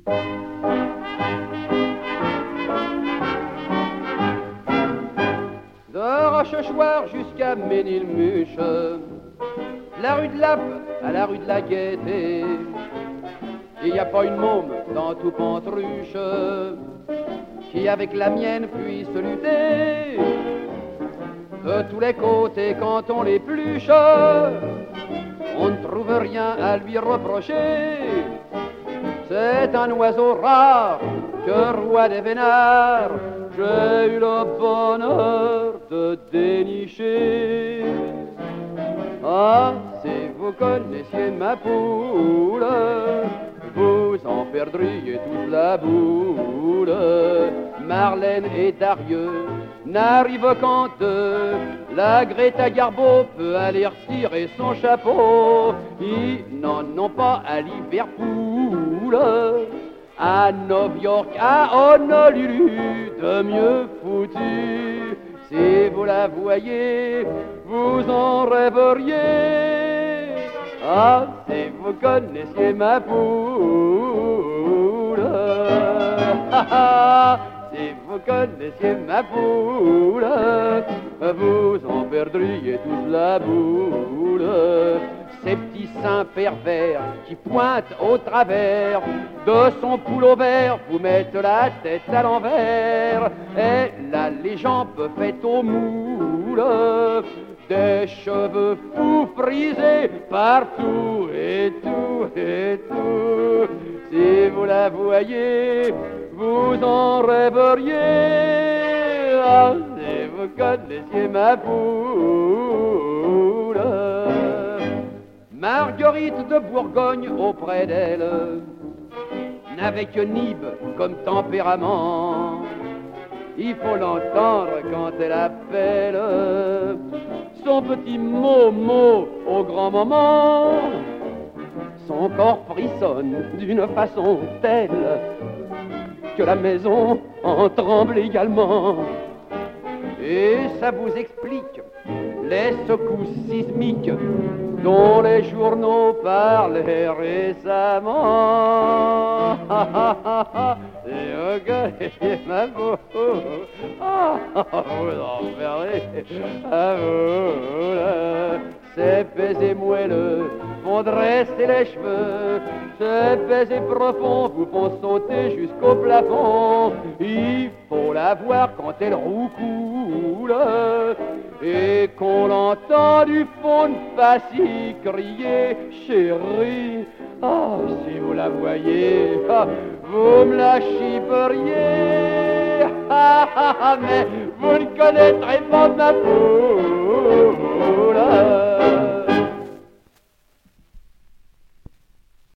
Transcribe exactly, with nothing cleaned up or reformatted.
De Rochechouart jusqu'à Ménilmuche, la rue de Lappe à la rue de la Gaîté, il n'y a pas une môme dans tout Pantruche qui avec la mienne puisse lutter. De tous les côtés quand on l'épluche, on ne trouve rien à lui reprocher. C'est un oiseau rare que roi des vénards j'ai eu le bonheur de dénicher. Ah, si vous connaissiez ma poule, vous en perdriez toute la boule. Marlène et Darieux n'arrivent qu'en deux. La Greta Garbo peut aller retirer son chapeau. Ils n'en ont pas à Liverpool, à New York, à Honolulu, de mieux foutu. Si vous la voyez, vous en rêveriez. Ah, si vous connaissiez ma poule, si vous connaissiez ma poule, vous en perdriez toute la boule. Ces petits seins pervers qui pointent au travers de son poulot vert vous mettent la tête à l'envers. Elle a les jambes faites au moule, des cheveux fous frisés partout et tout et tout. Si vous la voyez, vous en rêveriez. Ah, si vous connaissiez ma poule. Marguerite de Bourgogne auprès d'elle n'avait que Nib comme tempérament. Il faut l'entendre quand elle appelle son petit Momo au grand moment. Son corps frissonne d'une façon telle que la maison en tremble également. Et ça vous explique les secousses sismiques dont les journaux parlaient récemment. Et regardez ma boule, vous en verrez à vous. Ces baisers moelleux font dresser les cheveux, ces baisers profonds vous font sauter jusqu'au plafond. Il faut la voir quand elle roucoule et qu'on l'entend du fond de Passy crier chérie. Ah, si vous la voyez, ah, vous me la chipperiez. Ah, ah, ah, mais vous ne connaîtrez pas ma poule.